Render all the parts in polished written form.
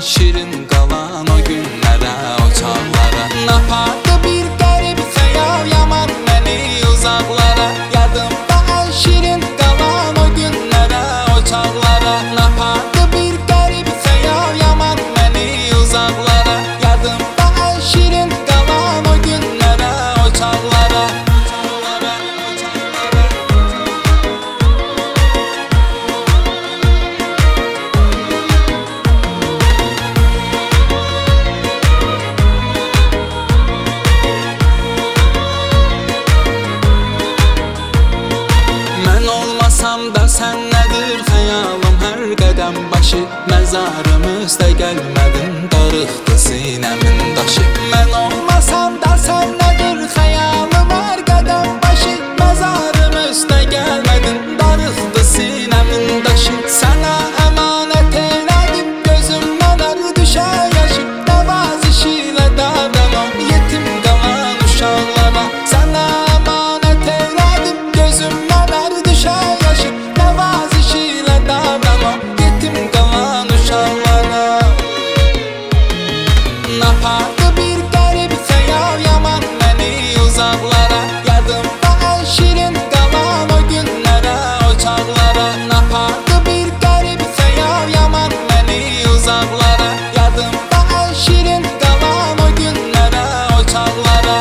şirin qalan o günlərə, o çağlara. Napardı bir qərib xəyal yaman məni uzaqlara. Yadımda ən şirin qalan o günlərə, o çağlara. Napardı bir qərib xəyal yaman məni uzaqlara. Yadımda ən şirin qalan o günlərə, o çağlara. Olmasam da sən nədir xəyalım hər qədəm başı. Məzarım üstə gəlmədin, darıxdı sinəmin daşı. Mən olmasam da sən nədir xəyalım hər qədəm başı. Məzarım üstə gəlmədin, darıxdı sinəmin daşı. Sənə əmanət elədim, gözümdən ər düşər yaşı. Nəvaziş ilə davranam yetim qalan uşaqlara. Sənə əmanət elədim, gözümdən ər düşər yaşı. Nəvaziş ilə davranam yetim qalan uşaqlara. Napardı bir qərib xəyal yaman məni uzaqlara. Yadımda ən şirin qalan o günlərə, o çağlara. Napardı bir qərib xəyal yaman məni uzaqlara. Yadımda ən şirin qalan o günlərə, o çağlara.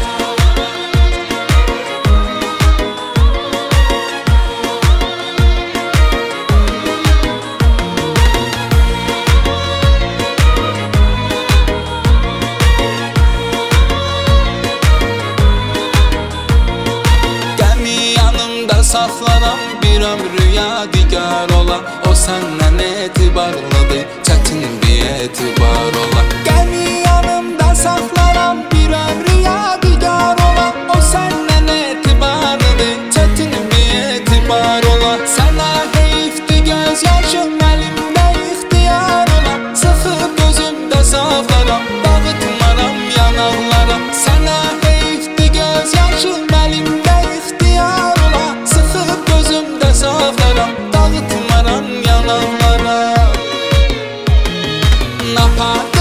Saxlaram bir ömrü yadigar ola. O səndən etibarlıdır, çətin bir etibar ola. Qəmi yanımda saxlaram bir ömrü yadigar ola. O səndən etibarlıdır, çətin bir etibar ola. Sənə heyfdir göz yaşım, əlimdə ixtiyar ola. Sıxıb gözümdə saxlaram, dağıtmaram yanaqlara. Sənə heyfdir göz yaşım, əlimdə ixtiyar ola. Sıxıb gözümdə saxlaram, dağıtmaram yanaqlara. Napar